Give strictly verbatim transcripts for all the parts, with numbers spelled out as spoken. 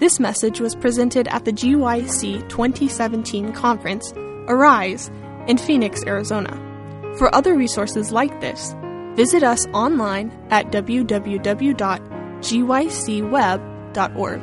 This message was presented at the G Y C twenty seventeen conference, Arise, in Phoenix, Arizona. For other resources like this, visit us online at w w w dot g y c web dot org.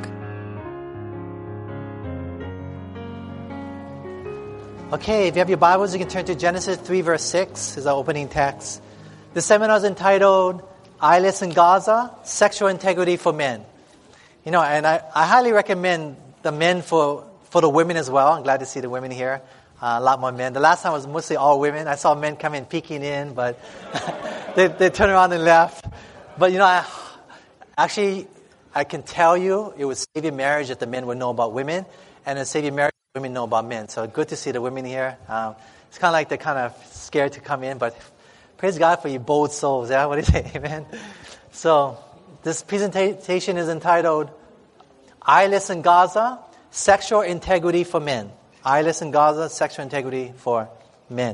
Okay, if you have your Bibles, you can turn to Genesis three, verse six, is our opening text. The seminar is entitled, Eyeless in Gaza, Sexual Integrity for Men. You know, and I, I highly recommend the men for, for the women as well. I'm glad to see the women here. Uh, a lot more men. The last time was mostly all women. I saw men come in peeking in, but they, they turned around and left. But, you know, I, actually, I can tell you it would save your marriage that the men would know about women, and it would save your marriage if women know about men. So good to see the women here. Um, it's kind of like they're kind of scared to come in, but praise God for you bold souls. Yeah, what do you say? Amen. So this presentation is entitled, Eyeless in Gaza, Sexual Integrity for Men. Eyeless in Gaza, Sexual Integrity for Men.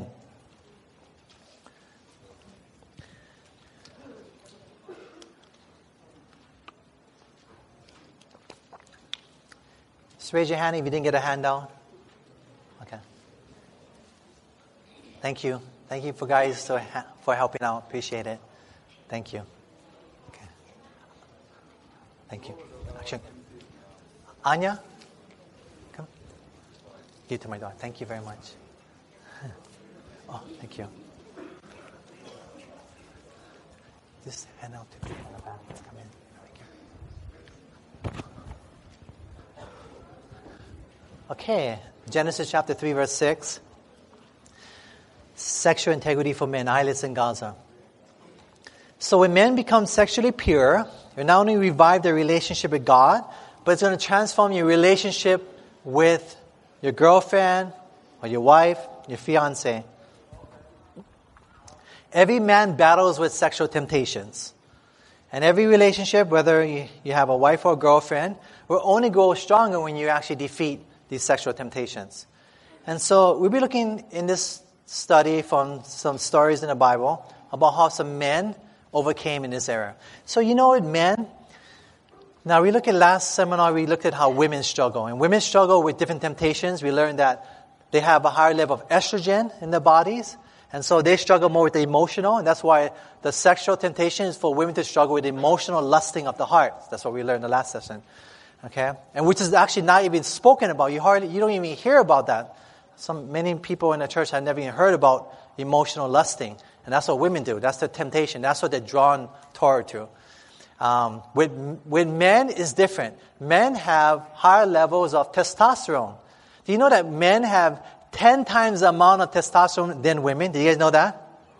Just raise your hand if you didn't get a handout. Okay. Thank you. Thank you for guys for, for helping out. Appreciate it. Thank you. Okay. Thank you. Action. Anya? Come. Give it to my daughter. Thank you very much. Oh, thank you. Just hand out to people in the back. Let's come in. Thank you. Okay. Genesis chapter three, verse six. Sexual integrity for men, eyeless in Gaza. So when men become sexually pure, you not only revive their relationship with God, but it's going to transform your relationship with your girlfriend or your wife, your fiancé. Every man battles with sexual temptations. And every relationship, whether you, you have a wife or a girlfriend, will only grow stronger when you actually defeat these sexual temptations. And so we'll be looking in this study from some stories in the Bible about how some men overcame in this era. So you know what, men? Now we look at last seminar, we looked at how women struggle. And women struggle with different temptations. We learned that they have a higher level of estrogen in their bodies. And so they struggle more with the emotional. And that's why the sexual temptation is for women to struggle with emotional lusting of the heart. That's what we learned in the last session. Okay? And which is actually not even spoken about. You hardly, you don't even hear about that. Some many people in the church have never even heard about emotional lusting, and that's what women do. That's the temptation. That's what they're drawn toward to. Um, with with men is different. Men have higher levels of testosterone. Do you know that men have ten times the amount of testosterone than women? Do you guys know that?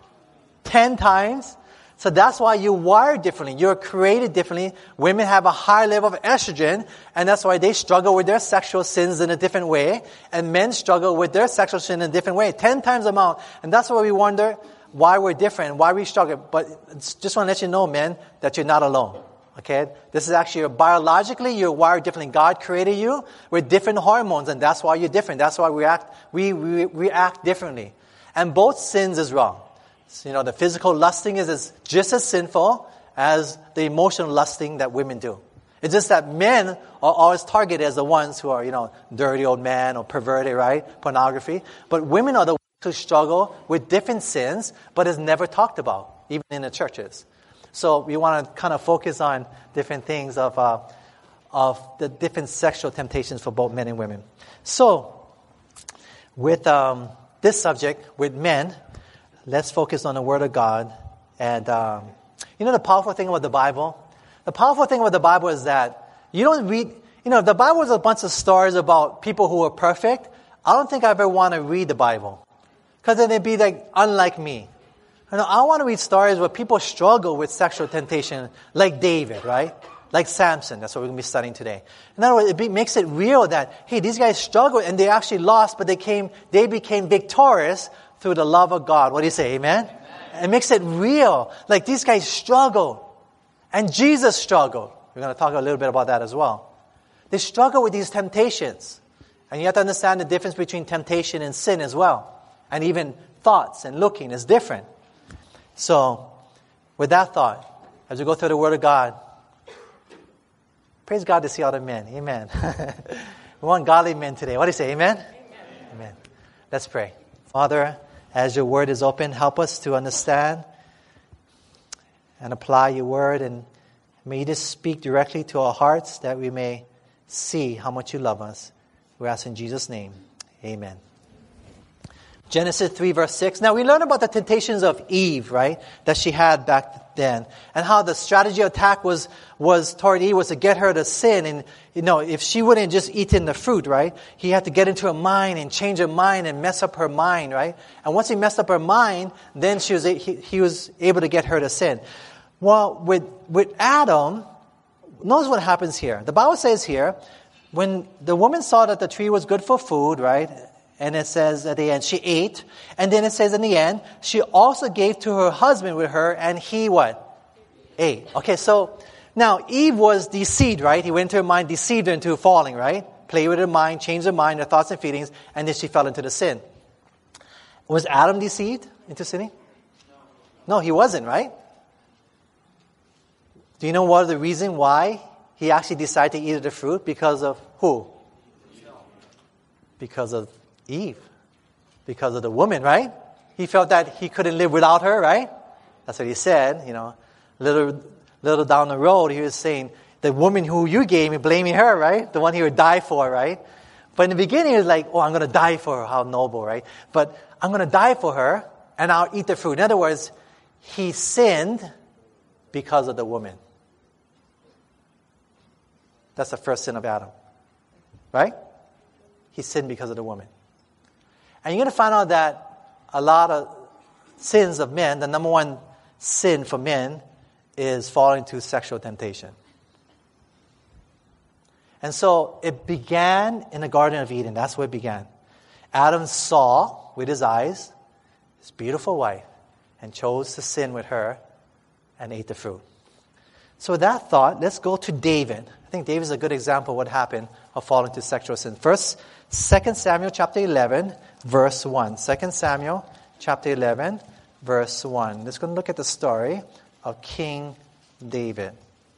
Ten times. So that's why you're wired differently. You're created differently. Women have a higher level of estrogen, and that's why they struggle with their sexual sins in a different way, and men struggle with their sexual sin in a different way. Ten times the amount. And that's why we wonder why we're different, why we struggle. But just want to let you know, men, that you're not alone. Okay? This is actually, biologically, you're wired differently. God created you with different hormones, and that's why you're different. That's why we act, we, we react differently. And both sins is wrong. So, you know, the physical lusting is, is just as sinful as the emotional lusting that women do. It's just that men are always targeted as the ones who are, you know, dirty old man or perverted, right? Pornography. But women are the ones who struggle with different sins, but is never talked about, even in the churches. So we want to kind of focus on different things of, uh, of the different sexual temptations for both men and women. So, with um, this subject, with men, let's focus on the Word of God. And um, you know the powerful thing about the Bible? The powerful thing about the Bible is that you don't read, you know, the Bible is a bunch of stories about people who are perfect. I don't think I ever want to read the Bible. Because then they'd be like, unlike me. You know, I want to read stories where people struggle with sexual temptation, like David, right? Like Samson. That's what we're going to be studying today. In other words, it be, makes it real that, hey, these guys struggled and they actually lost, but they came, they became victorious through the love of God. What do you say? Amen? Amen? It makes it real. Like these guys struggled. And Jesus struggled. We're going to talk a little bit about that as well. They struggle with these temptations. And you have to understand the difference between temptation and sin as well. And even thoughts and looking is different. So, with that thought, as we go through the Word of God, Praise God to see all the men. Amen. We want godly men today. What do you say? Amen? Amen? Amen. Let's pray. Father, as your word is open, help us to understand and apply your word. And may you just speak directly to our hearts that we may see how much you love us. We ask in Jesus' name. Amen. Genesis three verse six. Now we learn about the temptations of Eve, right? That she had back then. And how the strategy of attack was, was toward Eve was to get her to sin. And, you know, if she wouldn't just eat in the fruit, right? He had to get into her mind and change her mind and mess up her mind, right? And once he messed up her mind, then she was, he, he was able to get her to sin. Well, with, with Adam, notice what happens here. The Bible says here, when the woman saw that the tree was good for food, right? And it says at the end, she ate. And then it says in the end, she also gave to her husband with her, and he what? Ate. Okay, so now Eve was deceived, right? He went into her mind, deceived her into falling, right? Played with her mind, changed her mind, her thoughts and feelings, and then she fell into the sin. Was Adam deceived into sinning? No, he wasn't, right? Do you know what the reason why he actually decided to eat of the fruit? Because of who? Because of Eve. Because of the woman, right? He felt that he couldn't live without her, right? That's what he said, you know. Little, little down the road, he was saying, the woman who you gave me, blaming her, right? The one he would die for, right? But in the beginning, he was like, oh, I'm going to die for her. How noble, right? But I'm going to die for her, and I'll eat the fruit. In other words, he sinned because of the woman. That's the first sin of Adam. Right? He sinned because of the woman. And you're going to find out that a lot of sins of men, the number one sin for men is falling into sexual temptation. And so it began in the Garden of Eden. That's where it began. Adam saw with his eyes his beautiful wife and chose to sin with her and ate the fruit. So with that thought, let's go to David. I think David is a good example of what happened of falling into sexual sin. First, Second Samuel chapter eleven, verse one. Second Samuel chapter eleven, verse one. Let's go and look at the story of King David.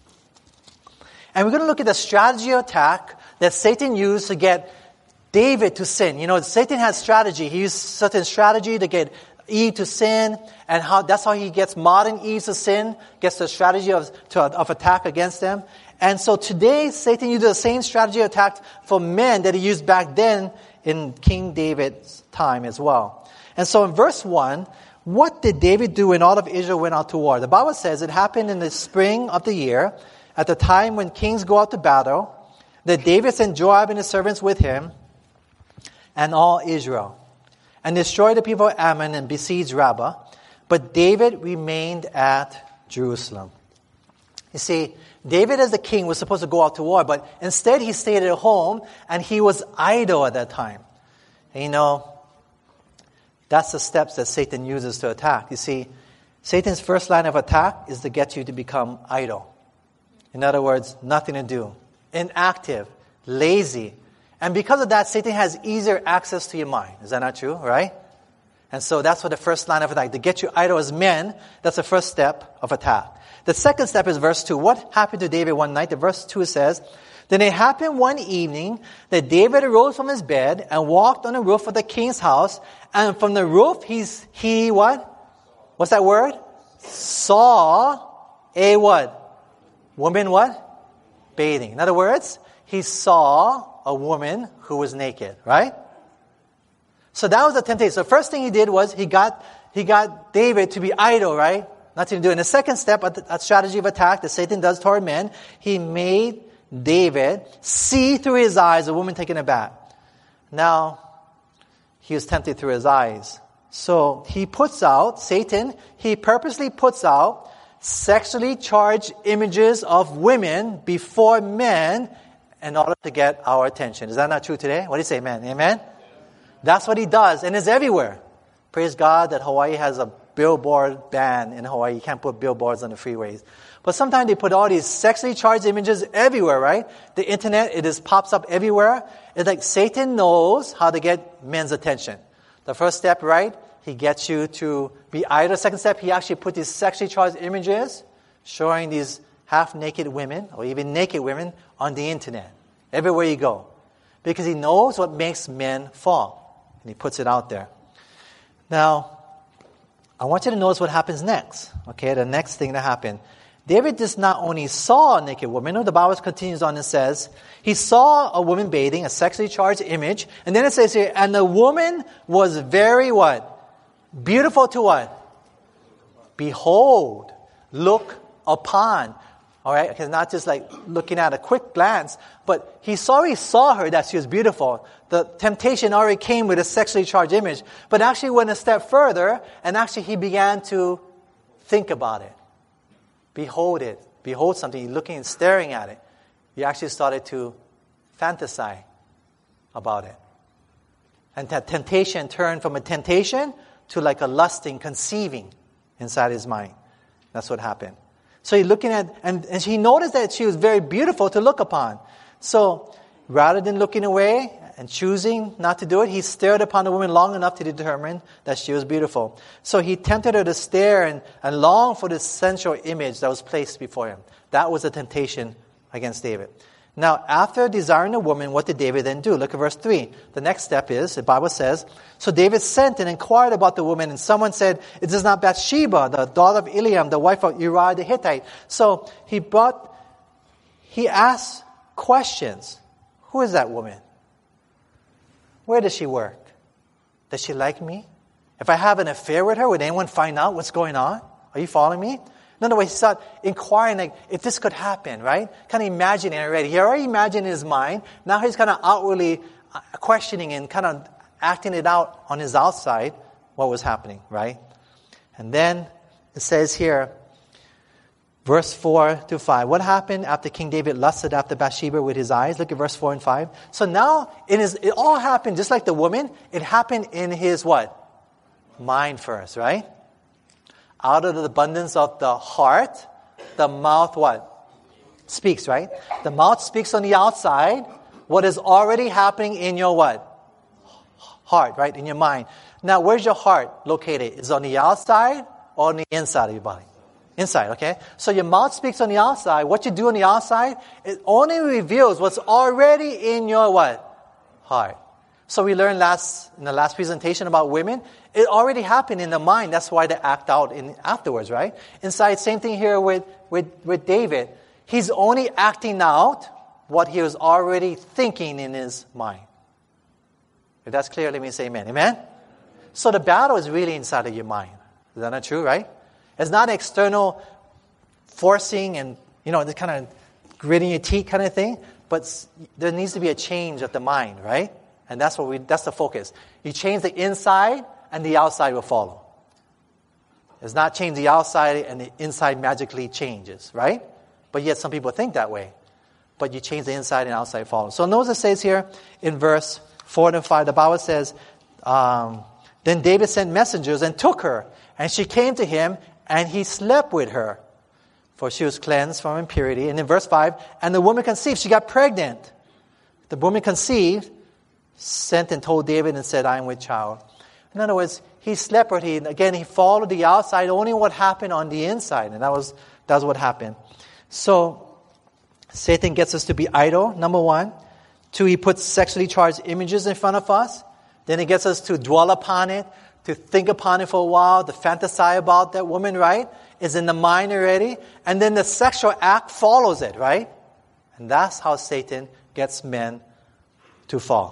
And we're going to look at the strategy of attack that Satan used to get David to sin. You know, Satan has strategy. He used certain strategy to get Eve to sin, and how that's how he gets modern Eve to sin, gets the strategy of, to, of attack against them. And so today, Satan uses the same strategy of attack for men that he used back then in King David's time as well. And so in verse one, what did David do when all of Israel went out to war? The Bible says it happened in the spring of the year, at the time when kings go out to battle, that David sent Joab and his servants with him and all Israel, and destroyed the people of Ammon and besieged Rabbah. But David remained at Jerusalem. You see, David as the king was supposed to go out to war, but instead he stayed at home and he was idle at that time. And you know, that's the steps that Satan uses to attack. You see, Satan's first line of attack is to get you to become idle. In other words, nothing to do, inactive, lazy. And because of that, Satan has easier access to your mind. Is that not true, right? And so that's what the first line of attack, to get you idle as men, that's the first step of attack. The second step is verse two. What happened to David one night? The verse two says, then it happened one evening that David arose from his bed and walked on the roof of the king's house. And from the roof, he's, he what? What's that word? Saw a what? Woman what? Bathing. In other words, he saw a woman who was naked, right? So that was the temptation. So the first thing he did was he got he got David to be idle, right? Nothing to do. And the second step, a strategy of attack that Satan does toward men, he made David see through his eyes a woman taking a bath. Now, he was tempted through his eyes. So he puts out, Satan, he purposely puts out sexually charged images of women before men in order to get our attention. Is that not true today? What do you say, man? Amen? That's what he does, and it's everywhere. Praise God that Hawaii has a billboard ban in Hawaii. You can't put billboards on the freeways. But sometimes they put all these sexually charged images everywhere, right? The internet, it just pops up everywhere. It's like Satan knows how to get men's attention. The first step, right? He gets you to be idle. Second step, he actually put these sexually charged images showing these half-naked women or even naked women on the internet, everywhere you go. Because he knows what makes men fall. And he puts it out there. Now, I want you to notice what happens next. Okay, the next thing that happened. David just not only saw a naked woman, no, the Bible continues on and says, he saw a woman bathing, a sexually charged image, and then it says here, and the woman was very what? Beautiful to what? Behold, look upon. All right, because not just like looking at a quick glance, but he already saw her that she was beautiful. The temptation already came with a sexually charged image, but actually went a step further, and actually he began to think about it. Behold it. Behold something. You're looking and staring at it. You actually started to fantasize about it. And that temptation turned from a temptation to like a lusting, conceiving inside his mind. That's what happened. So he's looking at, and, and he noticed that she was very beautiful to look upon. So rather than looking away and choosing not to do it, he stared upon the woman long enough to determine that she was beautiful. So he tempted her to stare and, and long for the sensual image that was placed before him. That was a temptation against David. Now, after desiring a woman, what did David then do? Look at verse three. The next step is, the Bible says, so David sent and inquired about the woman, and someone said, it is not Bathsheba, the daughter of Eliam, the wife of Uriah the Hittite. So he brought, he asked questions. Who is that woman? Where does she work? Does she like me? If I have an affair with her, would anyone find out what's going on? Are you following me? In other words, he started inquiring, like, if this could happen, right? Kind of imagining it already. He already imagined in his mind. Now he's kind of outwardly questioning and kind of acting it out on his outside, what was happening, right? And then it says here, verse four to five. What happened after King David lusted after Bathsheba with his eyes? Look at verse four and five. So now it is. It all happened just like the woman. It happened in his what? Mind first, right? Out of the abundance of the heart, the mouth what? Speaks, right? The mouth speaks on the outside what is already happening in your what? Heart, right? In your mind. Now, where's your heart located? Is it on the outside or on the inside of your body? Inside, okay? So your mouth speaks on the outside. What you do on the outside, it only reveals what's already in your what? Heart. So we learned last in the last presentation about women. It already happened in the mind. That's why they act out in afterwards, right? Inside, same thing here with, with, with David. He's only acting out what he was already thinking in his mind. If that's clear, let me say amen. Amen? So the battle is really inside of your mind. Is that not true, right? It's not external forcing and, you know, this kind of gritting your teeth kind of thing. But there needs to be a change of the mind, right? And that's what we, that's the focus. You change the inside and the outside will follow. It's not change the outside and the inside magically changes, right? But yet some people think that way. But you change the inside and outside follow. So notice it says here in verse four and five, the Bible says, um, then David sent messengers and took her. And she came to him and he slept with her. For she was cleansed from impurity. And in verse five, and the woman conceived. She got pregnant. The woman conceived, sent and told David and said, I am with child. In other words, he slept with her. Again, he followed the outside, only what happened on the inside. And that was, that was what happened. So, Satan gets us to be idle, number one. Two, he puts sexually charged images in front of us. Then he gets us to dwell upon it, to think upon it for a while, to fantasize about that woman, right? Is in the mind already. And then the sexual act follows it, right? And that's how Satan gets men to fall.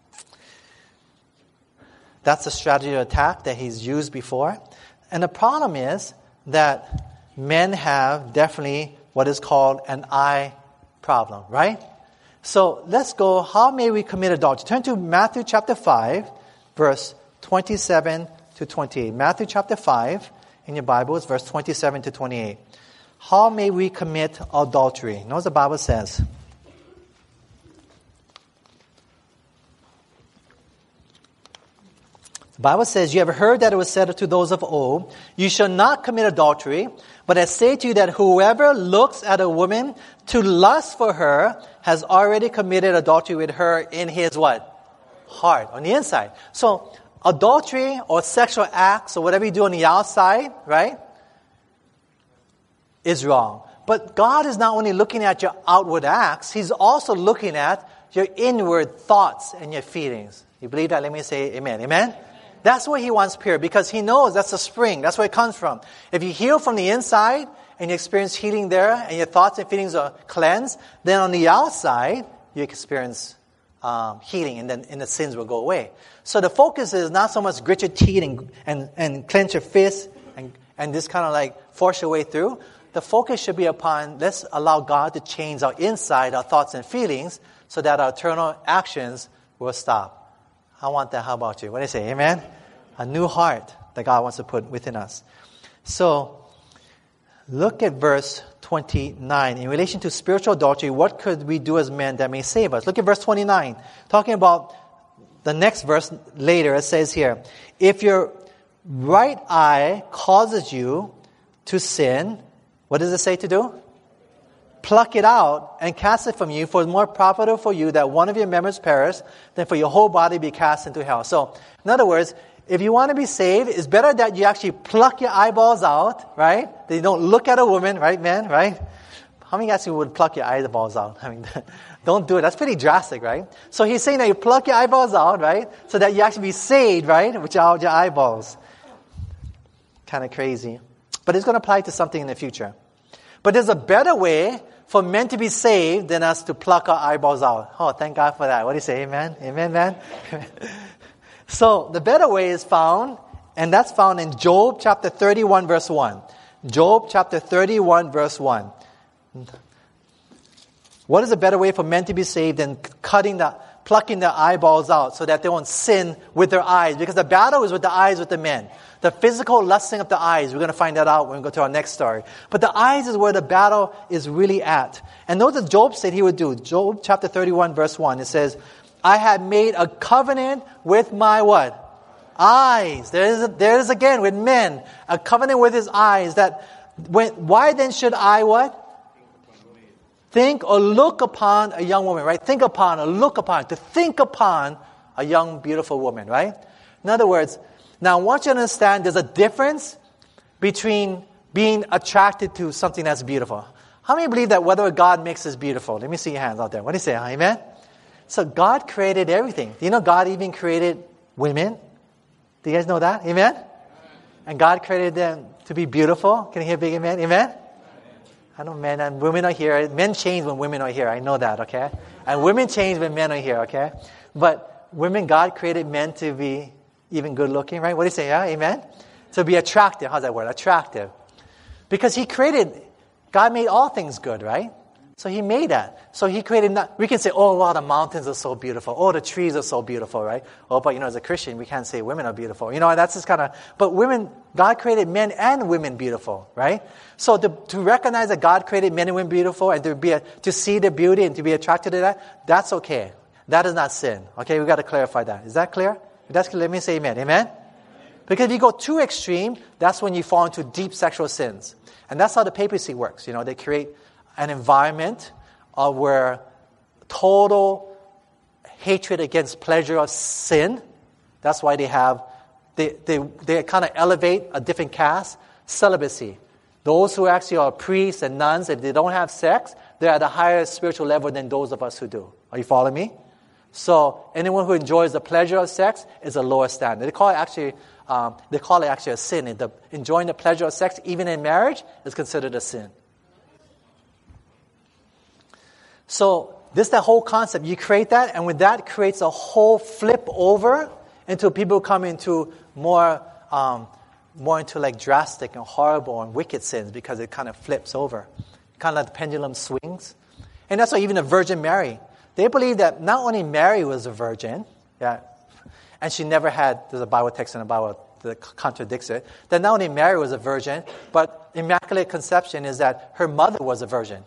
That's the strategy of attack that he's used before. And the problem is that men have definitely what is called an eye problem, right? So let's go, how may we commit adultery? Turn to Matthew chapter five, verse twenty-seven to twenty-eight. Matthew chapter five in your Bibles, verse twenty-seven to twenty-eight. How may we commit adultery? Notice the Bible says. The Bible says, you have heard that it was said to those of old, you shall not commit adultery, but I say to you that whoever looks at a woman to lust for her has already committed adultery with her in his what? Heart, on the inside. So, adultery or sexual acts or whatever you do on the outside, right, is wrong. But But God is not only looking at your outward acts, He's also looking at your inward thoughts and your feelings. You believe that? Let me say amen. Amen? Amen. That's what He wants pure, because He knows that's the spring. That's where it comes from. If you heal from the inside and you experience healing there and your thoughts and feelings are cleansed, then on the outside you experience um, healing, and then and the sins will go away. So the focus is not so much grit your teeth and, and, and clench your fists and, and just kind of like force your way through. The focus should be upon, let's allow God to change our inside, our thoughts and feelings, so that our external actions will stop. I want that. How about you? What do you say? Amen? A new heart that God wants to put within us. So, look at verse twenty-nine. In relation to spiritual adultery, what could we do as men that may save us? Look at verse twenty-nine. Talking about the next verse later, it says here, if your right eye causes you to sin, what does it say to do? Pluck it out and cast it from you, for it's more profitable for you that one of your members perish than for your whole body be cast into hell. So, in other words, if you want to be saved, it's better that you actually pluck your eyeballs out, right? That you don't look at a woman, right, man, right? How many guys would pluck your eyeballs out? I mean, don't do it. That's pretty drastic, right? So he's saying that you pluck your eyeballs out, right? So that you actually be saved, right? Without your eyeballs. Kind of crazy. But it's going to apply to something in the future. But there's a better way for men to be saved than us to pluck our eyeballs out. Oh, thank God for that. What do you say? Amen? Amen, man? So, the better way is found, and that's found in Job chapter thirty-one, verse one. Job chapter thirty-one, verse one. What is a better way for men to be saved than cutting the, plucking their eyeballs out so that they won't sin with their eyes? Because the battle is with the eyes with the men. The physical lusting of the eyes, we're going to find that out when we go to our next story. But the eyes is where the battle is really at. And notice Job said he would do. Job chapter thirty-one, verse one. It says, I had made a covenant with my what? Eyes. There is, a, there is again with men, a covenant with his eyes that, when, why then should I what? Think or look upon a young woman, right? Think upon or look upon, to think upon a young, beautiful woman, right? In other words, now I want you to understand there's a difference between being attracted to something that's beautiful. How many believe that whether God makes us beautiful? Let me see your hands out there. What do you say? Amen? So God created everything. Do you know God even created women? Do you guys know that? Amen? And God created them to be beautiful. Can you hear big amen? Amen? I know men and women are here. Men change when women are here. I know that, okay? And women change when men are here, okay? But women, God created men to be even good looking, right? What do you say? Yeah? Amen? To be attractive. How's that word? Attractive. Because He created, God made all things good, right? So He made that. So He created, not, we can say, oh, wow, the mountains are so beautiful. Oh, the trees are so beautiful, right? Oh, but you know, as a Christian, we can't say women are beautiful. You know, that's just kind of, but women, God created men and women beautiful, right? So to, to recognize that God created men and women beautiful and to be a, to see the beauty and to be attracted to that, that's okay. That is not sin. Okay, we got to clarify that. Is that clear? If that's clear, let me say amen. Amen? Because if you go too extreme, that's when you fall into deep sexual sins. And that's how the papacy works. You know, they create an environment of where total hatred against pleasure of sin. That's why they have, they, they, they kind of elevate a different caste, celibacy. Those who actually are priests and nuns, if they don't have sex, they're at a higher spiritual level than those of us who do. Are you following me? So anyone who enjoys the pleasure of sex is a lower standard. They call it actually, um, they call it actually a sin. The, enjoying the pleasure of sex, even in marriage, is considered a sin. So this is the whole concept. You create that, and with that creates a whole flip over until people come into more, um, more into like drastic and horrible and wicked sins because it kind of flips over, kind of like the pendulum swings. And that's why even the Virgin Mary, they believe that not only Mary was a virgin, yeah, and she never had. There's a Bible text in the Bible that contradicts it. That not only Mary was a virgin, but Immaculate Conception is that her mother was a virgin.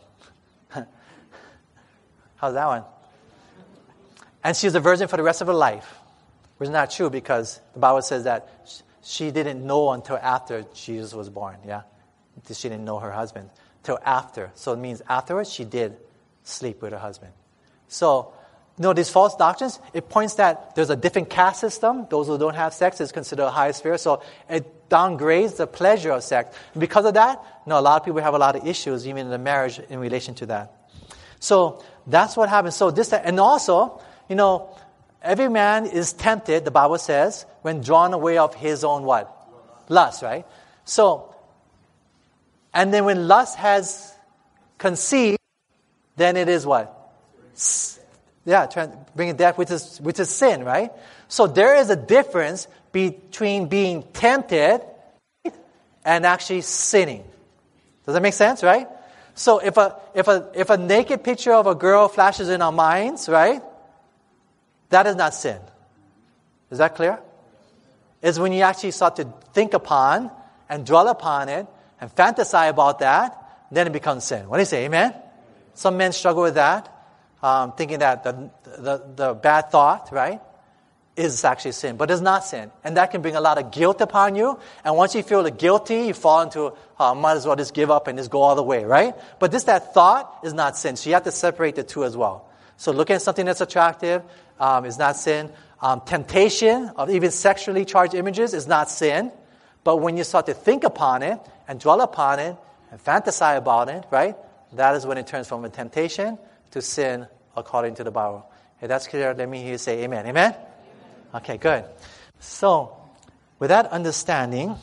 How's that one? And she was a virgin for the rest of her life. Which is not true because the Bible says that she didn't know until after Jesus was born. Yeah, she didn't know her husband till after. So it means afterwards she did sleep with her husband. So, you know, these false doctrines, it points that there's a different caste system. Those who don't have sex is considered a higher sphere. So it, downgrades the pleasure of sex. And because of that, you know, a lot of people have a lot of issues, even in the marriage, in relation to that. So that's what happens. So this, and also, you know, every man is tempted, the Bible says, when drawn away of his own what? Lust, right? So, and then when lust has conceived, then it is what? Yeah, bringing death, which is which is sin, right? So there is a difference between being tempted and actually sinning. Does that make sense, right? So if a if a if a naked picture of a girl flashes in our minds, right? That is not sin. Is that clear? It's when you actually start to think upon and dwell upon it and fantasize about that, then it becomes sin. What do you say? Amen? Some men struggle with that. Um, thinking that the, the the bad thought, right, is actually sin. But it's not sin. And that can bring a lot of guilt upon you. And once you feel guilty, you fall into, uh, might as well just give up and just go all the way, right? But this, that thought is not sin. So you have to separate the two as well. So looking at something that's attractive um, is not sin. Um, temptation of even sexually charged images is not sin. But when you start to think upon it and dwell upon it and fantasize about it, right, that is when it turns from a temptation to sin according to the Bible. If that's clear, let me hear you say amen. Amen? Amen? Okay, good. So, with that understanding,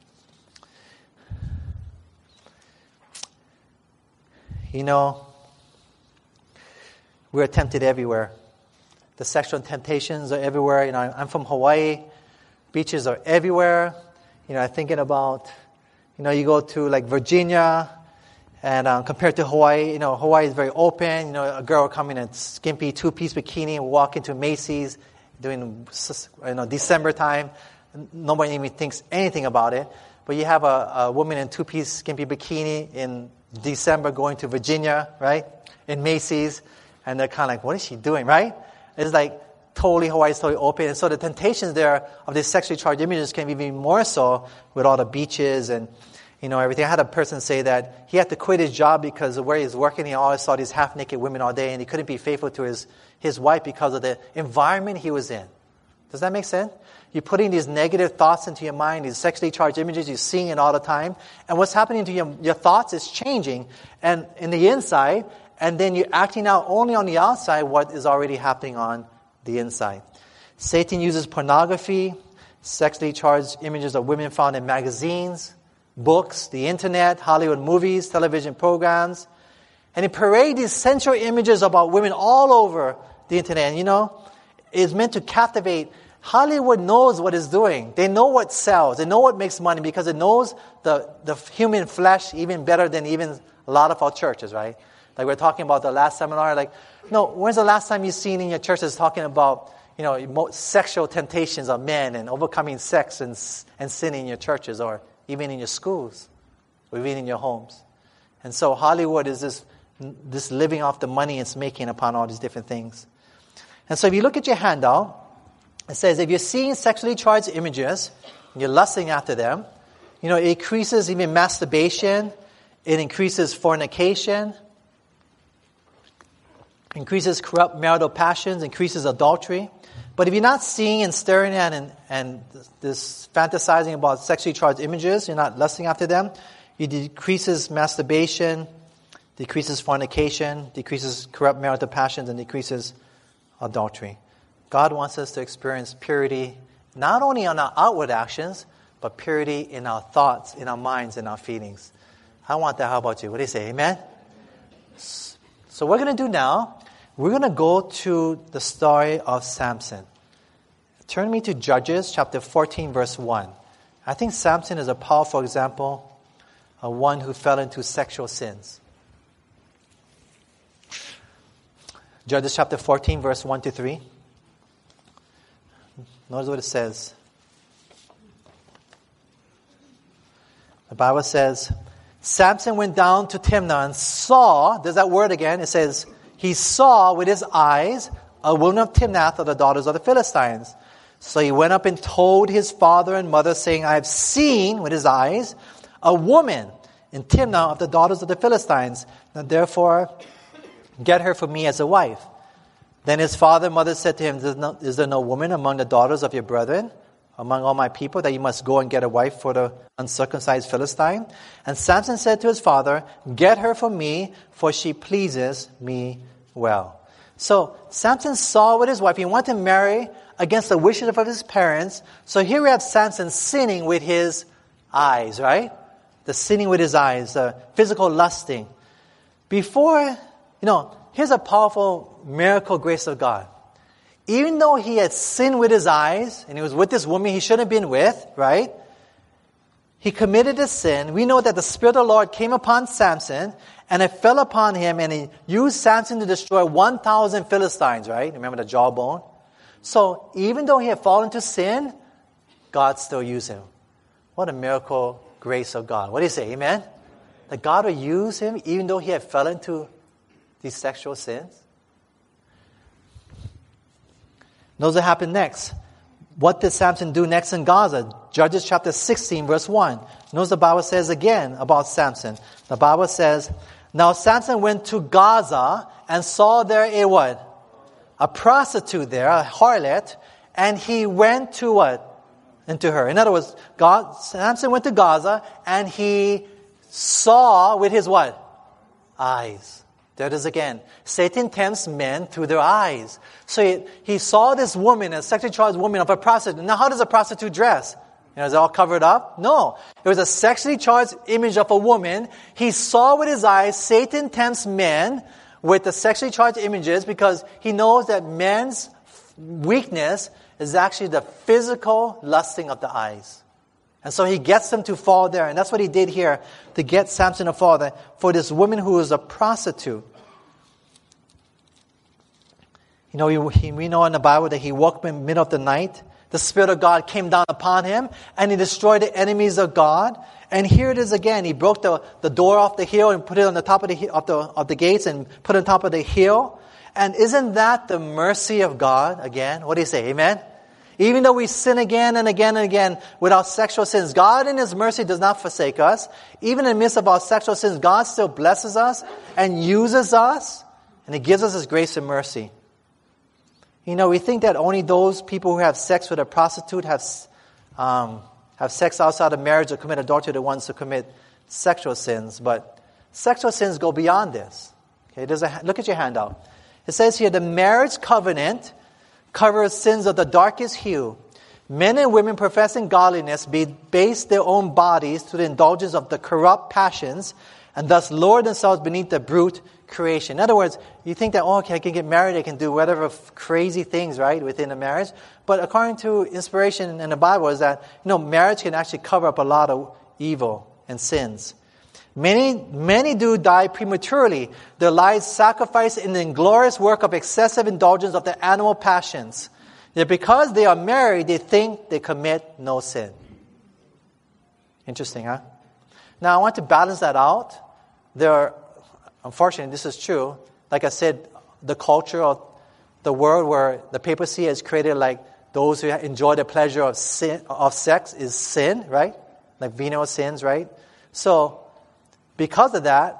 you know, we're tempted everywhere. The sexual temptations are everywhere. You know, I'm from Hawaii. Beaches are everywhere. You know, I'm thinking about, you know, you go to like Virginia, and um, compared to Hawaii, you know, Hawaii is very open. You know, a girl coming in a skimpy two-piece bikini and walk into Macy's during, you know, December time. Nobody even thinks anything about it. But you have a, a woman in two-piece skimpy bikini in December going to Virginia, right, in Macy's, and they're kind of like, what is she doing, right? It's like totally, Hawaii is totally open. And so the temptations there of these sexually charged images can be even more so with all the beaches and, you know, everything. I had a person say that he had to quit his job because of where he's working. He always saw these half-naked women all day, and he couldn't be faithful to his, his wife because of the environment he was in. Does that make sense? You're putting these negative thoughts into your mind, these sexually charged images, you're seeing it all the time. And what's happening to your, your thoughts is changing and in the inside, and then you're acting out only on the outside what is already happening on the inside. Satan uses pornography, sexually charged images of women found in magazines, books, the internet, Hollywood movies, television programs. And he parades these sensual images about women all over the internet. And you know, it's meant to captivate. Hollywood knows what it's doing. They know what sells. They know what makes money because it knows the, the human flesh even better than even a lot of our churches, right? Like we we're talking about the last seminar. Like, no, when's the last time you've seen in your churches talking about, you know, sexual temptations of men and overcoming sex and, and sin in your churches or even in your schools, or even in your homes? And so Hollywood is this, this living off the money it's making upon all these different things. And so if you look at your handout, it says if you're seeing sexually charged images, and you're lusting after them, you know, it increases even masturbation, it increases fornication, increases corrupt marital passions, increases adultery. But if you're not seeing and staring at and, and this fantasizing about sexually charged images, you're not lusting after them, it decreases masturbation, decreases fornication, decreases corrupt marital passions, and decreases adultery. God wants us to experience purity, not only on our outward actions, but purity in our thoughts, in our minds, in our feelings. I want that. How about you? What do you say? Amen? So what we're going to do now, we're going to go to the story of Samson. Turn me to Judges chapter fourteen, verse one. I think Samson is a powerful example of one who fell into sexual sins. Judges chapter fourteen, verse one to three. Notice what it says. The Bible says, Samson went down to Timnah and saw, there's that word again, it says, he saw with his eyes a woman of Timnath of the daughters of the Philistines. So he went up and told his father and mother, saying, I have seen with his eyes a woman in Timnah of the daughters of the Philistines. Now therefore, get her for me as a wife. Then his father and mother said to him, is there, no, is there no woman among the daughters of your brethren among all my people that you must go and get a wife for the uncircumcised Philistine? And Samson said to his father, get her for me, for she pleases me well. So Samson saw with his wife, he wanted to marry against the wishes of his parents. So here we have Samson sinning with his eyes, right? The sinning with his eyes, the physical lusting. Before, you know, here's a powerful miracle grace of God. Even though he had sinned with his eyes, and he was with this woman he shouldn't have been with, right? He committed a sin. We know that the Spirit of the Lord came upon Samson, and it fell upon him, and he used Samson to destroy one thousand Philistines, right? Remember the jawbone? So, even though he had fallen to sin, God still used him. What a miracle grace of God. What do you say, amen? That God would use him even though he had fell into these sexual sins? Notice what happened next. What did Samson do next in Gaza? Judges chapter sixteen, verse one. Notice the Bible says again about Samson. The Bible says, now Samson went to Gaza and saw there a what? A prostitute there, a harlot, and he went to what? Into her. In other words, God, Samson went to Gaza and he saw with his what? Eyes. There it is again. Satan tempts men through their eyes. So he, he saw this woman, a sexually charged woman of a prostitute. Now how does a prostitute dress? You know, is it all covered up? No. It was a sexually charged image of a woman. He saw with his eyes. Satan tempts men with the sexually charged images because he knows that men's weakness is actually the physical lusting of the eyes. And so he gets them to fall there. And that's what he did here to get Samson to fall there for this woman who is a prostitute. You know, he, he, we know in the Bible that he woke up in the middle of the night. The Spirit of God came down upon him and he destroyed the enemies of God. And here it is again. He broke the, the door off the hill and put it on the top of the, of the, of the gates and put it on top of the hill. And isn't that the mercy of God again? What do you say? Amen? Even though we sin again and again and again with our sexual sins, God in His mercy does not forsake us. Even in the midst of our sexual sins, God still blesses us and uses us. And He gives us His grace and mercy. You know, we think that only those people who have sex with a prostitute have um, have sex outside of marriage or commit adultery are the ones who commit sexual sins. But sexual sins go beyond this. Okay, there's a, look at your handout. It says here, the marriage covenant covers sins of the darkest hue. Men and women professing godliness base their own bodies to the indulgence of the corrupt passions and thus lower themselves beneath the brute creation. In other words, you think that, oh, okay, I can get married, I can do whatever f- crazy things, right, within a marriage. But according to inspiration in the Bible is that, you know, marriage can actually cover up a lot of evil and sins. Many, many do die prematurely, their lives sacrificed in the inglorious work of excessive indulgence of the animal passions. Yet because they are married, they think they commit no sin. Interesting, huh? Now, I want to balance that out. There are, unfortunately, this is true. Like I said, the culture of the world where the papacy has created like those who enjoy the pleasure of sin, of sex is sin, right? Like venial sins, right? So, because of that,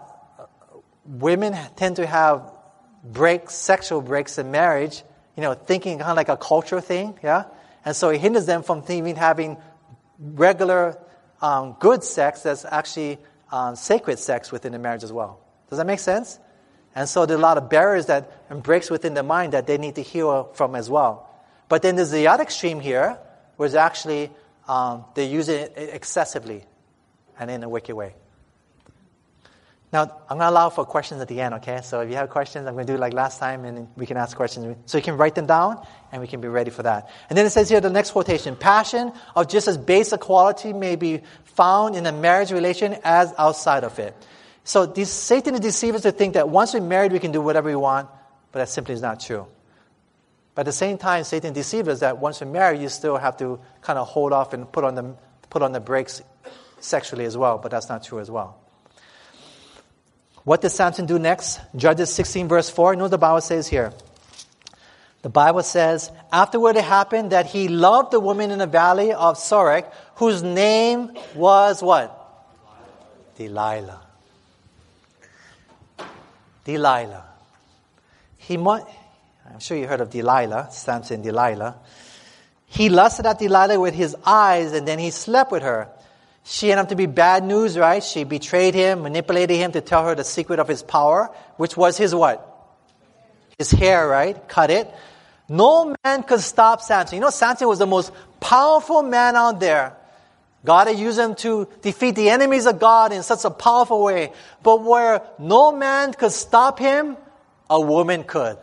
women tend to have breaks, sexual breaks in marriage, you know, thinking kind of like a cultural thing, yeah? And so it hinders them from even having regular um, good sex that's actually um, sacred sex within the marriage as well. Does that make sense? And so there are a lot of barriers that and breaks within the mind that they need to heal from as well. But then there's the other extreme here, where it's actually um, they use it excessively and in a wicked way. Now, I'm going to allow for questions at the end, okay? So if you have questions, I'm going to do it like last time, and we can ask questions. So you can write them down, and we can be ready for that. And then it says here, the next quotation, passion of just as base a quality may be found in a marriage relation as outside of it. So these, Satan deceives us to think that once we're married, we can do whatever we want, but that simply is not true. But at the same time, Satan deceives us that once we're married, you still have to kind of hold off and put on the, put on the brakes sexually as well, but that's not true as well. What did Samson do next? Judges sixteen verse four. Notice the Bible says here. The Bible says, afterward it happened that he loved the woman in the valley of Sorek, whose name was what? Delilah. Delilah. He, I'm sure you heard of Delilah, Samson, Delilah. He lusted at Delilah with his eyes, and then he slept with her. She ended up to be bad news, right? She betrayed him, manipulated him to tell her the secret of his power, which was his what? His hair, right? Cut it. No man could stop Samson. You know, Samson was the most powerful man out there. God had used him to defeat the enemies of God in such a powerful way. But where no man could stop him, a woman could.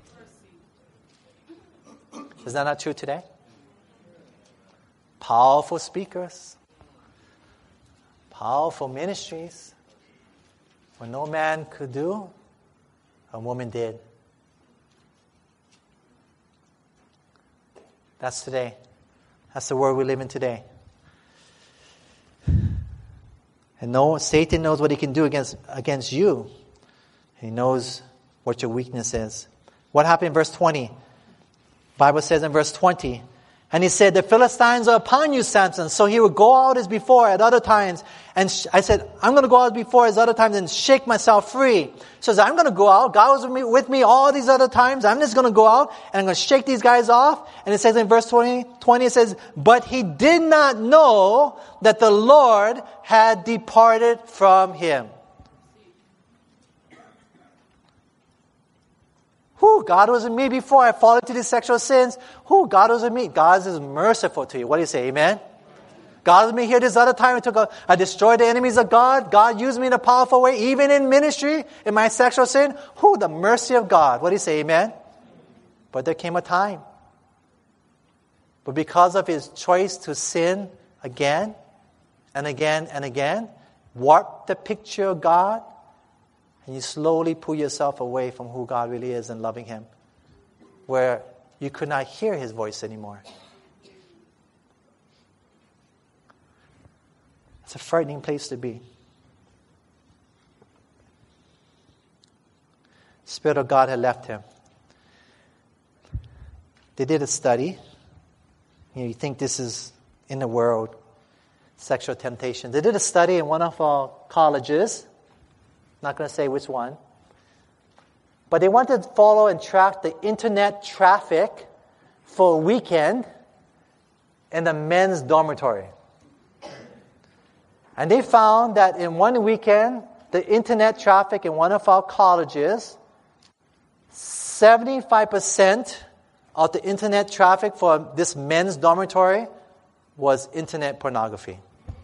Is that not true today? Powerful speakers. Powerful ministries. What no man could do, a woman did. That's today. That's the world we live in today. And no, Satan knows what he can do against, against you. He knows what your weakness is. What happened in verse twenty? The Bible says in verse twenty, and he said, the Philistines are upon you, Samson. So he would go out as before at other times. And sh- I said, I'm going to go out before as other times and shake myself free. So he says, I'm going to go out. God was with me, with me all these other times. I'm just going to go out and I'm going to shake these guys off. And it says in verse twenty, twenty, it says, but he did not know that the Lord had departed from him. Who God was with me before I fall into these sexual sins. Who God was with me. God is merciful to you. What do you say? Amen? God was with me here this other time. I took a, I destroyed the enemies of God. God used me in a powerful way, even in ministry, in my sexual sin. Who? The mercy of God. What do you say? Amen? But there came a time. But because of his choice to sin again and again and again, warp the picture of God, and you slowly pull yourself away from who God really is and loving him, where you could not hear his voice anymore. It's a frightening place to be. The Spirit of God had left him. They did a study. You know, you think this is in the world, sexual temptation. They did a study in one of our colleges. Not going to say which one. But they wanted to follow and track the internet traffic for a weekend in the men's dormitory. And they found that in one weekend, the internet traffic in one of our colleges, seventy-five percent of the internet traffic for this men's dormitory was internet pornography.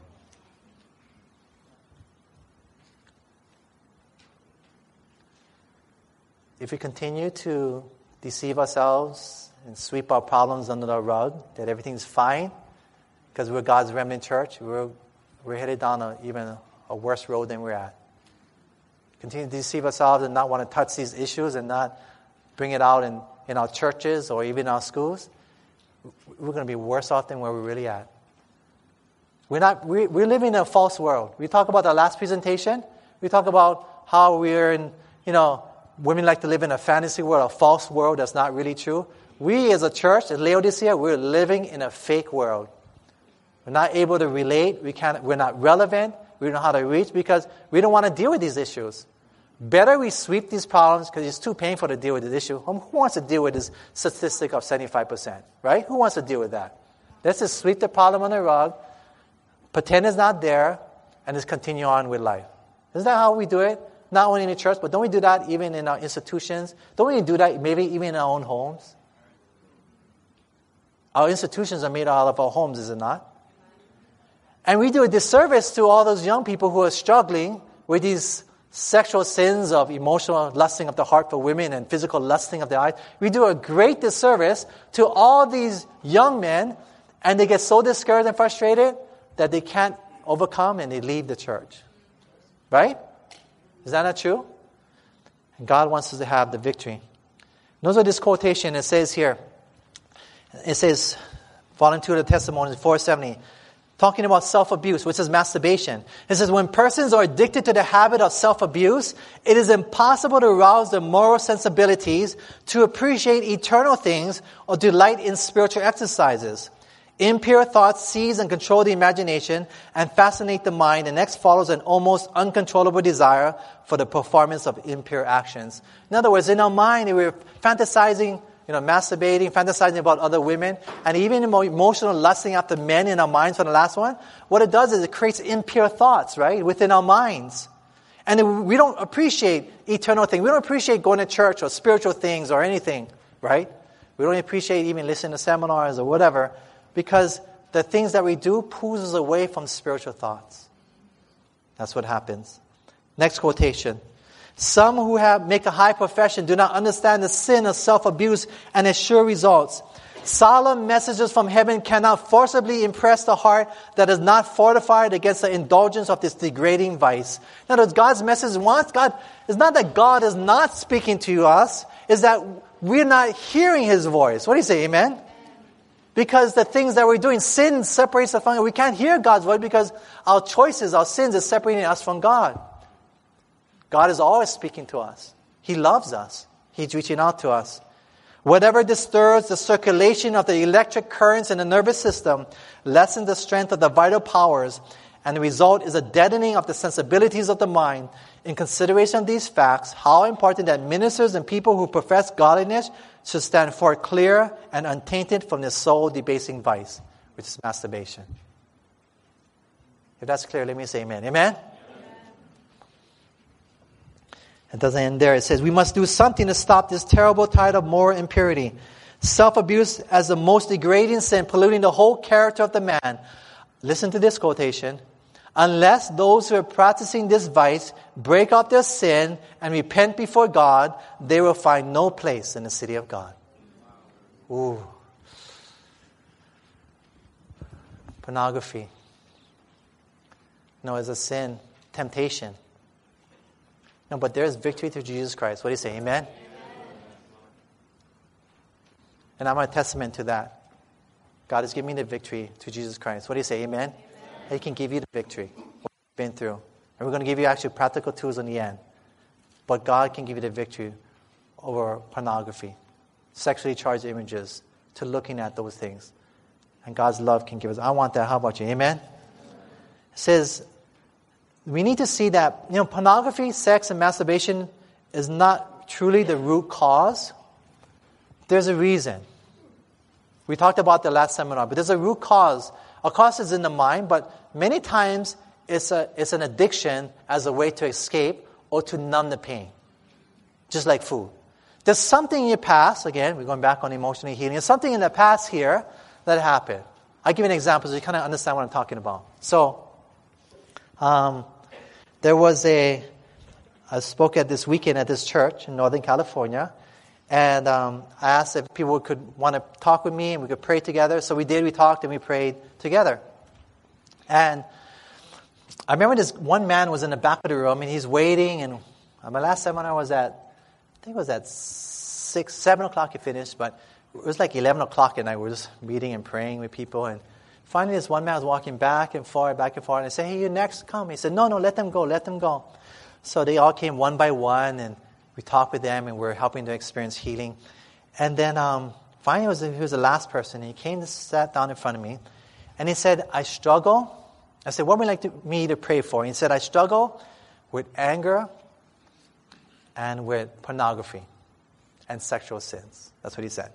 If we continue to deceive ourselves and sweep our problems under the rug, that everything's fine, because we're God's remnant church, we're, we're headed down a, even a worse road than we're at. Continue to deceive ourselves and not want to touch these issues and not bring it out in, in our churches or even our schools, we're going to be worse off than where we're really at. We're not. We, we're living in a false world. We talk about the last presentation. We talk about how we're in, you know, women like to live in a fantasy world, a false world that's not really true. We as a church, at Laodicea, we're living in a fake world. We're not able to relate. We can't, we're not relevant. We don't know how to reach because we don't want to deal with these issues. Better we sweep these problems because it's too painful to deal with this issue. Who wants to deal with this statistic of seventy-five percent, right? Who wants to deal with that? Let's just sweep the problem on the rug, pretend it's not there, and just continue on with life. Isn't that how we do it? Not only in the church, but don't we do that even in our institutions? Don't we do that maybe even in our own homes? Our institutions are made out of our homes, is it not? And we do a disservice to all those young people who are struggling with these sexual sins of emotional lusting of the heart for women and physical lusting of the eyes. We do a great disservice to all these young men, and they get so discouraged and frustrated that they can't overcome and they leave the church. Right? Is that not true? And God wants us to have the victory. Notice this quotation, it says here, it says, Volunteer to Testimonies four seventy, talking about self-abuse, which is masturbation. It says, when persons are addicted to the habit of self-abuse, it is impossible to arouse their moral sensibilities to appreciate eternal things or delight in spiritual exercises. Impure thoughts seize and control the imagination and fascinate the mind, and next follows an almost uncontrollable desire for the performance of impure actions. In other words, in our mind, we're fantasizing, you you know, masturbating, fantasizing about other women, and even emo- emotional lusting after men in our minds for the last one, what it does is it creates impure thoughts, right, within our minds. And we don't appreciate eternal things. We don't appreciate going to church or spiritual things or anything, right? We don't appreciate even listening to seminars or whatever, because the things that we do pulls us away from spiritual thoughts. That's what happens. Next quotation. Some who have make a high profession do not understand the sin of self-abuse and its sure results. Solemn messages from heaven cannot forcibly impress the heart that is not fortified against the indulgence of this degrading vice. In other words, God's message wants God. It's not that God is not speaking to us. It's that we're not hearing His voice. What do you say, amen? Because the things that we're doing, sin separates us from God. We can't hear God's voice because our choices, our sins is separating us from God. God is always speaking to us. He loves us. He's reaching out to us. Whatever disturbs the circulation of the electric currents in the nervous system lessens the strength of the vital powers, and the result is a deadening of the sensibilities of the mind. In consideration of these facts, how important that ministers and people who profess godliness should stand forth clear and untainted from this soul-debasing vice, which is masturbation. If that's clear, let me say amen. Amen? It doesn't end there. It says, we must do something to stop this terrible tide of moral impurity. Self-abuse as the most degrading sin, polluting the whole character of the man. Listen to this quotation. Unless those who are practicing this vice break off their sin and repent before God, they will find no place in the city of God. Ooh. Pornography. No, it's a sin. Temptation. No, but there is victory through Jesus Christ. What do you say? Amen? Amen? And I'm a testament to that. God has given me the victory through Jesus Christ. What do you say? Amen? Amen. He can give you the victory. What you've been through. And we're going to give you actually practical tools in the end. But God can give you the victory over pornography, sexually charged images, to looking at those things. And God's love can give us. I want that. How about you? Amen? It says, we need to see that, you know, pornography, sex, and masturbation is not truly the root cause. There's a reason. We talked about the last seminar, but there's a root cause. A cause is in the mind, but many times it's a it's an addiction as a way to escape or to numb the pain. Just like food. There's something in your past, again, we're going back on emotional healing. There's something in the past here that happened. I'll give you an example so you kind of understand what I'm talking about. So, Um, there was a, I spoke at this weekend at this church in Northern California, and um, I asked if people could want to talk with me and we could pray together. So we did, we talked and we prayed together. And I remember this one man was in the back of the room and he's waiting, and my last seminar was at, I think it was at six, seven o'clock it finished, but it was like eleven o'clock and I was meeting and praying with people, and finally, this one man was walking back and forth, back and forth, and I said, hey, you next, come. He said, no, no, let them go, let them go. So they all came one by one, and we talked with them, and we we're helping to experience healing. And then um, finally, it was, he was the last person. He came and sat down in front of me, and he said, I struggle. I said, what would you like to, me to pray for? He said, I struggle with anger and with pornography and sexual sins. That's what he said.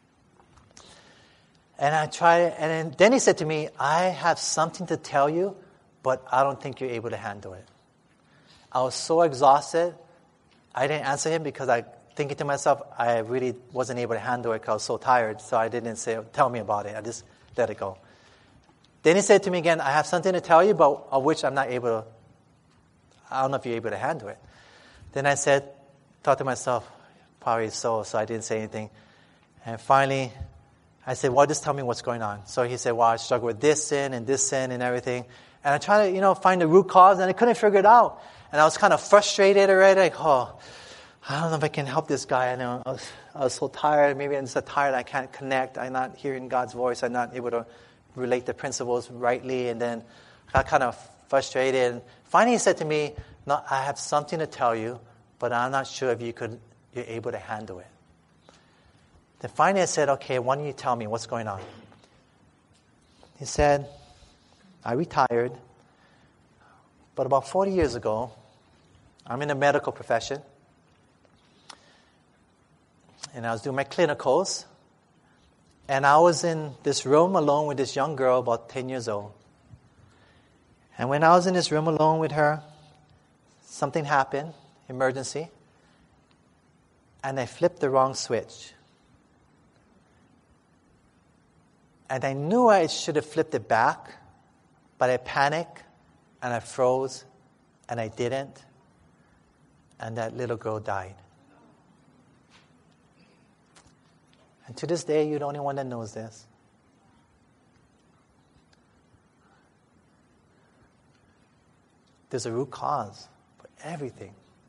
And I tried, and then he said to me, I have something to tell you, but I don't think you're able to handle it. I was so exhausted, I didn't answer him because I thinking to myself, I really wasn't able to handle it because I was so tired, so I didn't say, tell me about it. I just let it go. Then he said to me again, I have something to tell you, but of which I'm not able to, I don't know if you're able to handle it. Then I said, thought to myself, probably so, so I didn't say anything. And finally, I said, well, just tell me what's going on. So he said, well, I struggle with this sin and this sin and everything. And I tried to, you know, find the root cause, and I couldn't figure it out. And I was kind of frustrated already, like, oh, I don't know if I can help this guy. I know I was, I was so tired. Maybe I'm so tired I can't connect. I'm not hearing God's voice. I'm not able to relate the principles rightly. And then I got kind of frustrated. And finally he said to me, no, I have something to tell you, but I'm not sure if you could, you're able to handle it. Then finally I said, okay, why don't you tell me what's going on? He said, I retired, but about forty years ago, I'm in the medical profession, and I was doing my clinicals. And I was in this room alone with this young girl, about ten years old. And when I was in this room alone with her, something happened, emergency, and I flipped the wrong switch. And I knew I should have flipped it back, but I panicked, and I froze, and I didn't, and that little girl died. And to this day, you're the only one that knows this. There's a root cause for everything.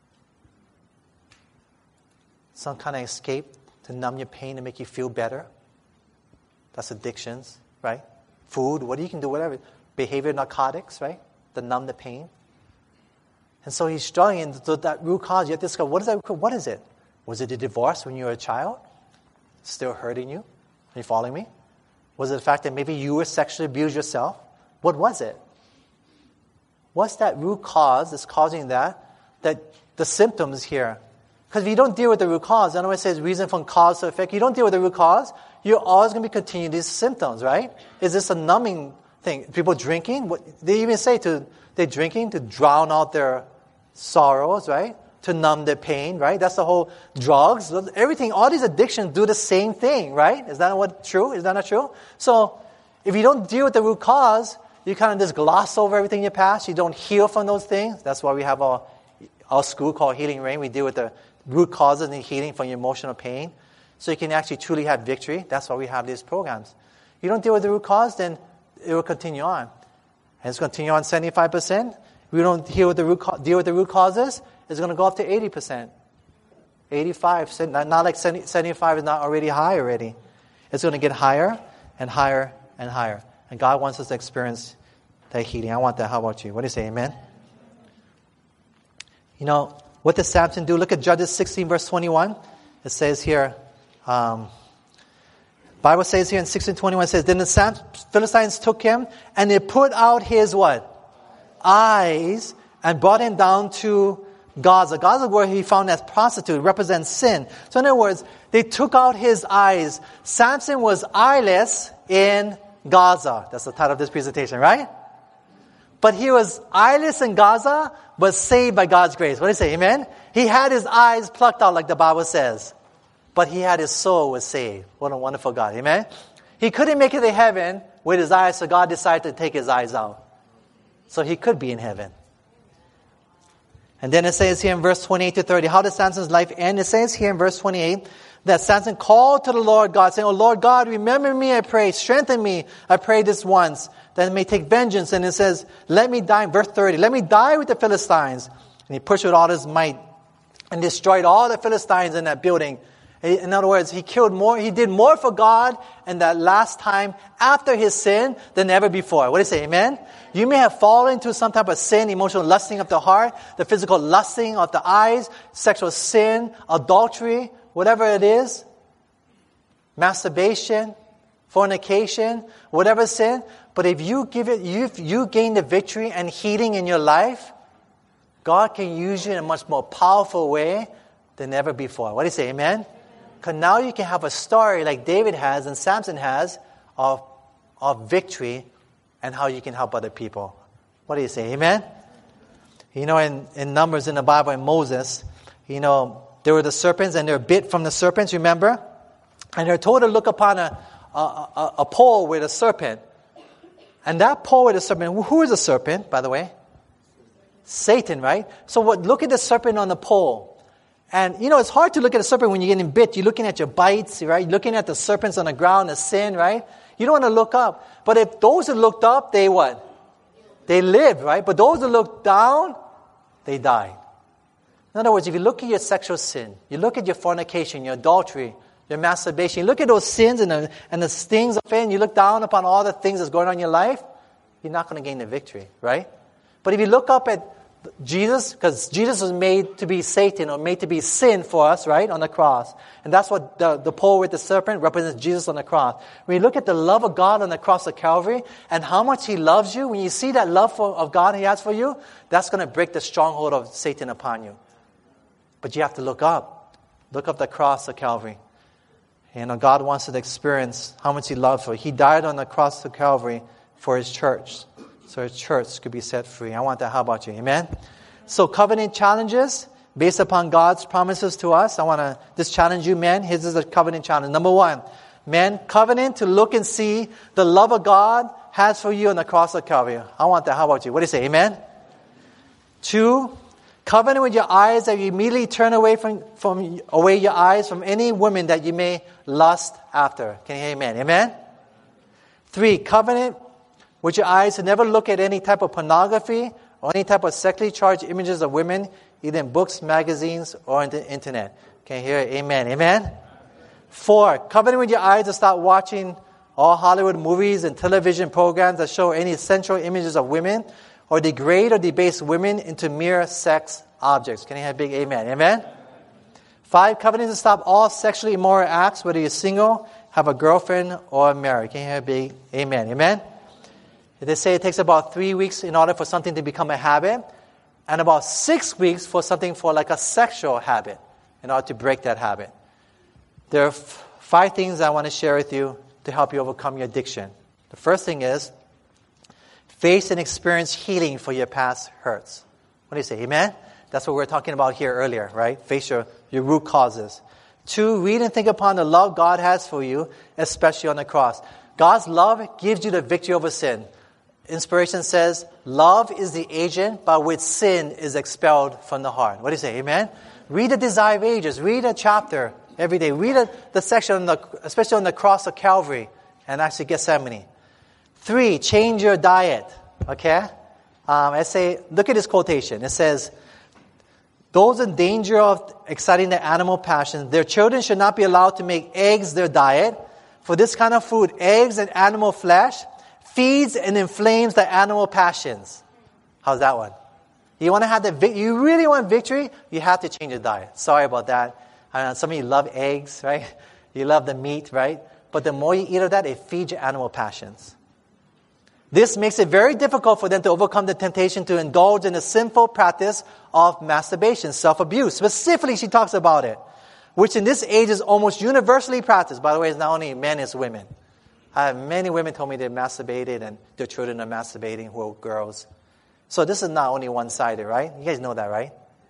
Some kind of escape to numb your pain and make you feel better. That's addictions, right? Food, what you can do, whatever. Behavior, narcotics, right? To numb the pain. And so he's struggling. So that root cause, you have to discover, what is that? What is it? Was it a divorce when you were a child? Still hurting you? Are you following me? Was it the fact that maybe you were sexually abused yourself? What was it? What's that root cause that's causing that? That the symptoms here. Because if you don't deal with the root cause, I know it says reason from cause to effect. You don't deal with the root cause, you're always going to be continuing these symptoms, right? Is this a numbing thing? People drinking? What, they even say to they're drinking to drown out their sorrows, right? To numb their pain, right? That's the whole drugs, everything, all these addictions do the same thing, right? Is that what true? Is that not true? So if you don't deal with the root cause, you kind of just gloss over everything in your past. You don't heal from those things. That's why we have our, our school called Healing Rain. We deal with the root causes and healing from your emotional pain. So you can actually truly have victory. That's why we have these programs. You don't deal with the root cause, then it will continue on. And it's going to continue on seventy-five percent. If we don't deal with the root, deal with the root causes, it's going to go up to eighty percent. eighty-five percent. Not, not like seventy, seventy-five is not already high already. It's going to get higher and higher and higher. And God wants us to experience that healing. I want that. How about you? What do you say? Amen? You know, what does Samson do? Look at Judges sixteen, verse twenty-one. It says here, um, Bible says here in sixteen twenty-one, it says, then the Sam- Philistines took him and they put out his what? Eyes and brought him down to Gaza. Gaza, where he found as prostitute, represents sin. So in other words, they took out his eyes. Samson was eyeless in Gaza. That's the title of this presentation, right? But he was eyeless in Gaza, but saved by God's grace. What do you say? Amen? He had his eyes plucked out, like the Bible says. But he had his soul was saved. What a wonderful God. Amen? He couldn't make it to heaven with his eyes, so God decided to take his eyes out. So he could be in heaven. And then it says here in verse twenty-eight to thirty, how does Samson's life end? It says here in verse twenty-eight that Samson called to the Lord God, saying, oh Lord God, remember me, I pray. Strengthen me, I pray this once, that I may take vengeance. And it says, let me die, verse thirty, let me die with the Philistines. And he pushed with all his might and destroyed all the Philistines in that building. In other words, he killed more, he did more for God in that last time after his sin than ever before. What do you say? Amen? You may have fallen into some type of sin, emotional lusting of the heart, the physical lusting of the eyes, sexual sin, adultery, whatever it is, masturbation, fornication, whatever sin. But if you give it, if you gain the victory and healing in your life, God can use you in a much more powerful way than ever before. What do you say? Amen? Because now you can have a story like David has and Samson has of, of victory and how you can help other people. What do you say? Amen? You know, in, in Numbers in the Bible, in Moses, you know, there were the serpents and they were bit from the serpents, remember? And they're told to look upon a, a, a, a pole with a serpent. And that pole with a serpent, who is a serpent, by the way? Satan, right? So what? Look at the serpent on the pole. And, you know, it's hard to look at a serpent when you're getting bit. You're looking at your bites, right? You're looking at the serpents on the ground, the sin, right? You don't want to look up. But if those who looked up, they what? They lived, right? But those who looked down, they died. In other words, if you look at your sexual sin, you look at your fornication, your adultery, your masturbation, you look at those sins and the, and the stings of it, and you look down upon all the things that's going on in your life, you're not going to gain the victory, right? But if you look up at Jesus, because Jesus was made to be Satan or made to be sin for us, right, on the cross. And that's what the, the pole with the serpent represents Jesus on the cross. When you look at the love of God on the cross of Calvary and how much He loves you, when you see that love for, of God He has for you, that's going to break the stronghold of Satan upon you. But you have to look up. Look up the cross of Calvary. You know, God wants us to experience how much He loves us. He died on the cross of Calvary for His church, so His church could be set free. I want that. How about you? Amen? So covenant challenges based upon God's promises to us. I want to just challenge you, men. This is a covenant challenge. Number one, men, covenant to look and see the love of God has for you on the cross of Calvary. I want that. How about you? What do you say? Amen? Two, covenant with your eyes that you immediately turn away from, from away your eyes from any woman that you may lust after. Can you hear amen? Amen? Three, covenant with your eyes to never look at any type of pornography or any type of sexually charged images of women, either in books, magazines, or on the internet. Can you hear it? Amen? Amen? Four, covenant with your eyes to stop watching all Hollywood movies and television programs that show any sensual images of women or degrade or debase women into mere sex objects. Can you have a big amen? Amen? Five, covenant to stop all sexually immoral acts, whether you're single, have a girlfriend, or married. Can you have a big amen? Amen? They say it takes about three weeks in order for something to become a habit, and about six weeks for something for like a sexual habit in order to break that habit. There are f- five things I want to share with you to help you overcome your addiction. The first thing is face and experience healing for your past hurts. What do you say? Amen? That's what we were talking about here earlier, right? Face your, your root causes. Two, read and think upon the love God has for you, especially on the cross. God's love gives you the victory over sin. Inspiration says, love is the agent by which sin is expelled from the heart. What do you say? Amen? Read the Desire of Ages. Read a chapter every day. Read a, the section, on the, especially on the cross of Calvary and actually Gethsemane. Three, change your diet. Okay? Um, I say, look at this quotation. It says, those in danger of exciting their animal passions, their children should not be allowed to make eggs their diet. For this kind of food, eggs and animal flesh, feeds and inflames the animal passions. How's that one? You want to have the vic- you really want victory? You have to change your diet. Sorry about that. I know some of you love eggs, right? You love the meat, right? But the more you eat of that, it feeds your animal passions. This makes it very difficult for them to overcome the temptation to indulge in a sinful practice of masturbation, self-abuse. Specifically, she talks about it, which in this age is almost universally practiced. By the way, it's not only men, it's women. I have many women told me they masturbated and their children are masturbating who are girls. So this is not only one-sided, right? You guys know that, right?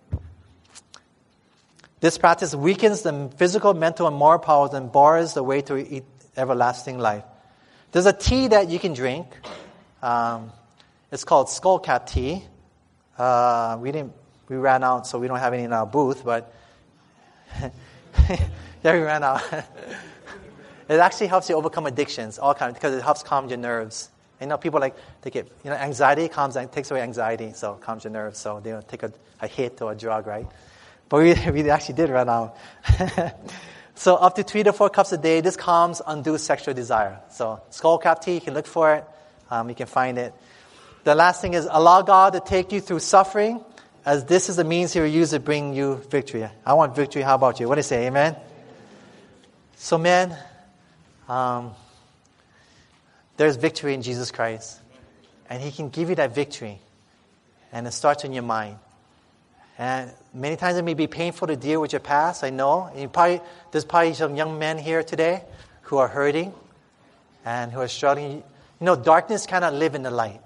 This practice weakens the physical, mental, and moral powers and bars the way to everlasting life. There's a tea that you can drink. Um, it's called skullcap tea. Uh, we didn't. We ran out, so we don't have any in our booth. But yeah, we ran out. It actually helps you overcome addictions, all kinds, because it helps calm your nerves. You know, people like they get you know anxiety calms takes away anxiety, so it calms your nerves. So they don't take a, a hit or a drug, right? But we we actually did run out. So up to three to four cups a day. This calms undue sexual desire. So skullcap tea, you can look for it. Um, you can find it. The last thing is allow God to take you through suffering, as this is the means He will use to bring you victory. I want victory. How about you? What do you say? Amen? So men, um, there's victory in Jesus Christ. And He can give you that victory. And it starts in your mind. And many times it may be painful to deal with your past, I know. And you probably, there's probably some young men here today who are hurting and who are struggling. You know, darkness cannot live in the light.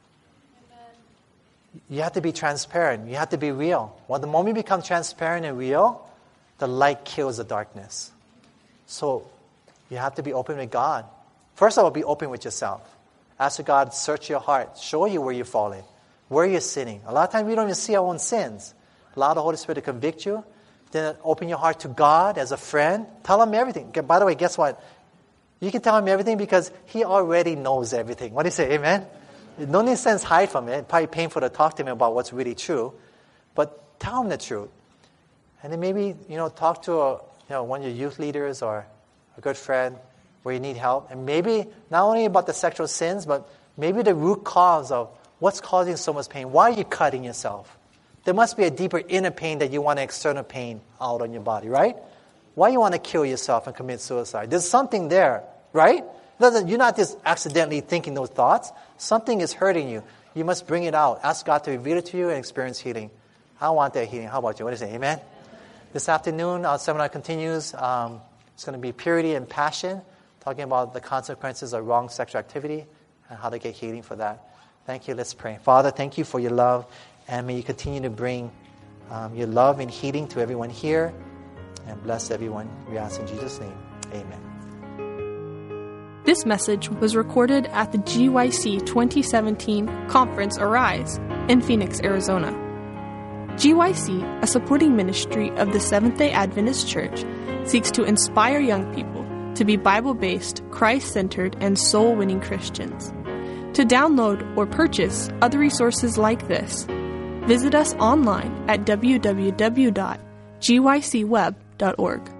Amen. You have to be transparent. You have to be real. Well, the moment you become transparent and real, the light kills the darkness. So you have to be open with God. First of all, be open with yourself. Ask God to search your heart. Show you where you're falling, where you're sinning. A lot of times we don't even see our own sins. Allow the Holy Spirit to convict you. Then open your heart to God as a friend. Tell Him everything. By the way, guess what? You can tell Him everything because He already knows everything. What do you say? Amen? No need sense hide from it. It's probably painful to talk to Him about what's really true. But tell Him the truth. And then maybe, you know, talk to a, you know, one of your youth leaders or a good friend where you need help. And maybe not only about the sexual sins, but maybe the root cause of what's causing so much pain. Why are you cutting yourself? There must be a deeper inner pain that you want external pain out on your body, right? Why you want to kill yourself and commit suicide? There's something there, right? You're not just accidentally thinking those thoughts. Something is hurting you. You must bring it out. Ask God to reveal it to you and experience healing. I want that healing. How about you? What do you say? Amen? This afternoon, our seminar continues. Um, It's going to be Purity and Passion, talking about the consequences of wrong sexual activity and how to get healing for that. Thank you. Let's pray. Father, thank you for your love, and may you continue to bring um, your love and healing to everyone here, and bless everyone. We ask in Jesus' name. Amen. This message was recorded at the G Y C twenty seventeen Conference Arise in Phoenix, Arizona. G Y C, a supporting ministry of the Seventh-day Adventist Church, seeks to inspire young people to be Bible-based, Christ-centered, and soul-winning Christians. To download or purchase other resources like this, visit us online at w w w dot g y c web dot org.